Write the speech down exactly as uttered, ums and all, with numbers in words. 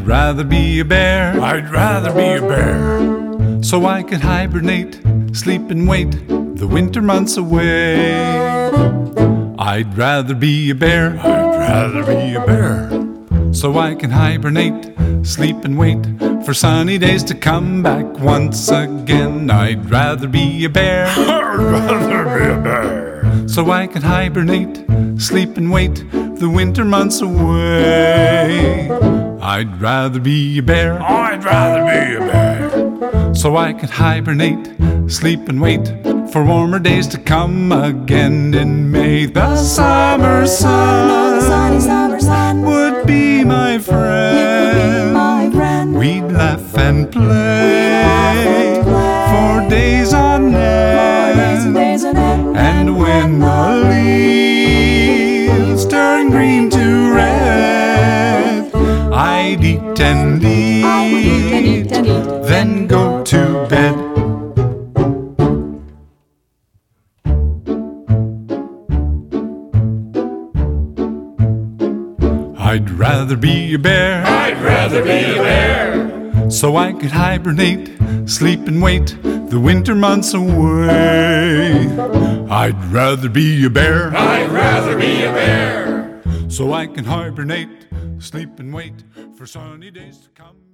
rather be a bear. I'd rather be a bear. So I can hibernate, sleep and wait the winter months away. I'd rather be a bear. I'd rather be a bear. So I can hibernate, sleep and wait for sunny days to come back once again. I'd rather be a bear. I'd rather be a bear. So I can hibernate, sleep and wait the winter months away. I'd rather be a bear. I'd rather be a bear. So I can hibernate, sleep and wait for warmer days to come again in May. The summer sun, sunny summer sun would be my friend. Be my friend. We'd laugh and play for days on end. Days on end. And when the leaves turn green to red, I'd eat and eat, I would eat and eat and eat, then go to bed. I'd rather be a bear. I'd rather be a bear. So I could hibernate, sleep and wait the winter months away. I'd rather be a bear. I'd rather be a bear. So I can hibernate, sleep and wait for sunny days to come.